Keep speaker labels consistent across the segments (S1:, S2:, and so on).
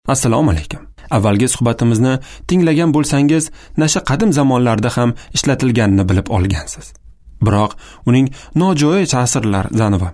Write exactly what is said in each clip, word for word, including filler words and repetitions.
S1: Assalomu alaykum. Avvalgi suhbatimizni tinglagan bo'lsangiz, nasha qadim zamonlarda ham ishlatilganini bilib olgansiz. Biroq uning nojo'ya ta'sirlari va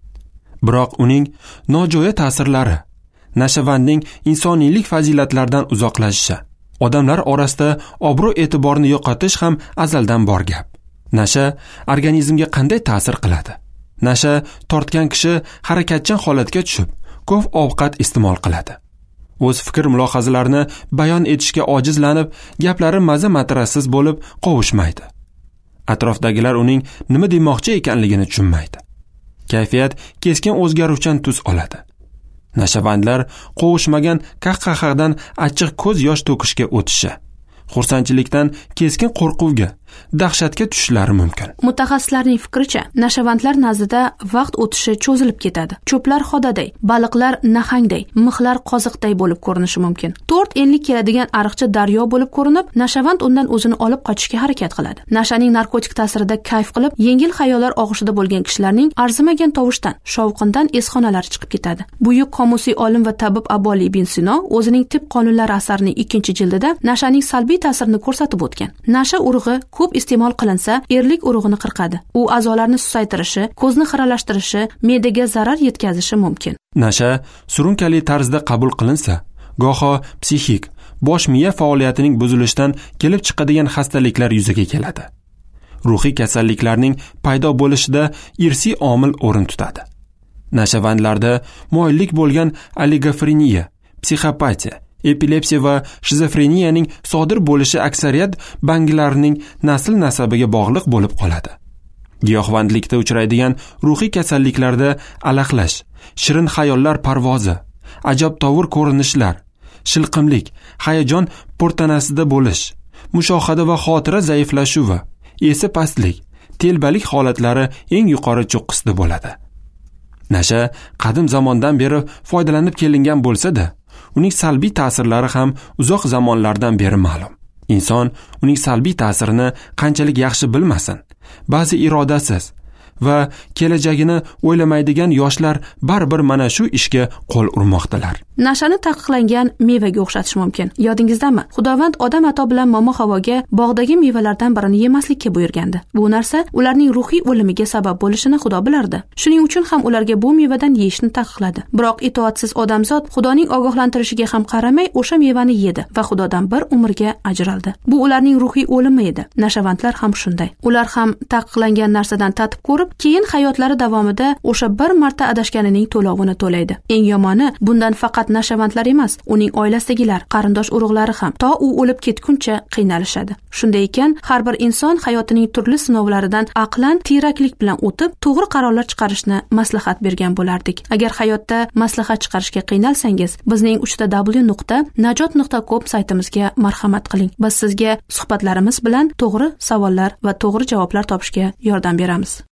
S1: Biroq uning nojo'ya ta'sirlari nashavandning insoniylik fazilatlaridan uzoqlashishi, odamlar orasida obro'-e'tiborni yo'qotish ham azaldan bor gap. Nasha organizmga qanday ta'sir qiladi? Nasha tortgan kishi harakatchan holatga tushib, ko'p ovqat iste'mol qiladi. O'z fikr mulohazalarini bayon etishga ojizlanib, gaplari maza matrasiz bo'lib qovushmaydi. Atrofdagilar uning nima demoqchi ekanligini tushunmaydi. Kayfiyat keskin o'zgaruvchan tus oladi. Nashavandlar qovushmagan qahqahadan achchiq ko'z yosh to'kishga o'tishi, xursandchilikdan keskin qo'rquvga, dahshatga tushishlari mumkin.
S2: Mutaxassislarning fikricha, nashavandlar nazdida vaqt o'tishi cho'zilib ketadi. Cho'plar xodaday, baliqlar nahangday, mixlar qoziqday bo'lib ko'rinishi mumkin. to'rt enlik keladigan ariqcha daryo bo'lib ko'rinib, nashavand undan o'zini olib qochishga harakat qiladi. Nashaning narkotik ta'sirida kayf qilib, yengil xayollar og'ushida bo'lgan kishilarning arzimagan tovushdan, shovqindan esxonalari chiqib ketadi. Buyuk qomusiy olim va tabib Aboli ibn Sino o'zining Tib qonunlari asarining ikkinchi jildida nashaning salbiy ta'sirini ko'rsatib o'tgan. Nasha urug'i ko'p iste'mol qilinsa, erlik urug'ini qirqadi. U a'zolarni susaytirishi, ko'zni xiralashtirishi, me'daga zarar yetkazishi mumkin.
S1: Nasha surunkali tarzda qabul qilinsa, goho psixik, bosh miya faoliyatining buzilishidan kelib chiqadigan xastaliklar yuzaga keladi. Ruhiy kasalliklarning paydo bo'lishida irsiy omil o'rin tutadi. Nashavandlarda moyillik bo'lgan oligofreniya, psixopatiya, epilepsiya va shizofreniyaning sodir bo'lishi aksariyat bangilarining nasl nasabiga bog'liq bo'lib qoladi. Giyohvandlikda uchraydigan ruhiy kasalliklarda alaqlash, shirin xayollar parvozi, ajabtovur ko'rinishlar, shilqimlik, hayajon po'rtanasida bo'lish, mushohada va xotira zaiflashuvi, esi pastlik, telbalik holatlari eng yuqori cho'qqisida bo'ladi. Nasha qadim zamondan beri foydalanib kelingan bo'lsa-da, uning salbiy ta'sirlari ham uzoq zamonlardan beri ma'lum. Inson uning salbiy ta'sirini qanchalik yaxshi bilmasin, ba'zi irodasiz va kelajagini o'ylamaydigan yoshlar baribir mana shu ishga qo'l urmoqdalar.
S2: Nashani taqiqlangan mevaga o'xshatish mumkin. Yodingizdami? Xudovand odam ato bilan momo Havoga bog'dagi mevalardan birini yemaslikka buyurgandi. Bu narsa ularning ruhiy o'limiga sabab bo'lishini Xudo bilardi. Shuning uchun ham ularga bu mevadan yeyishni taqiqladi. Biroq itoatsiz odamzod Xudoning ogohlantirishiga ham qaramay o'sha mevani yedi va Xudodan bir umrga ajraldi. Bu ularning ruhiy o'limi edi. Nashavandlar ham shunday. Ular ham taqiqlangan narsadan tatib ko'rib, keyin hayotlari davomida o'sha bir marta adashganining to'lovini to'laydi. Eng yomoni, bundan faqat nashavandlar emas, uning oilasidagilar, qarindosh urug'lari ham to u o'lib ketguncha qiynalishadi. Shunday ekan, har bir inson hayotining turli sinovlaridan aqlan, tiyraklik bilan o'tib, to'g'ri qarorlar chiqarishni maslahat bergan bo'lardik. Agar hayotda maslahat chiqarishga qiynalsangiz, bizning uch ta w nuqta najot nuqta com saytimizga marhamat qiling. Biz sizga suhbatlarimiz bilan to'g'ri savollar va to'g'ri javoblar topishga yordam beramiz.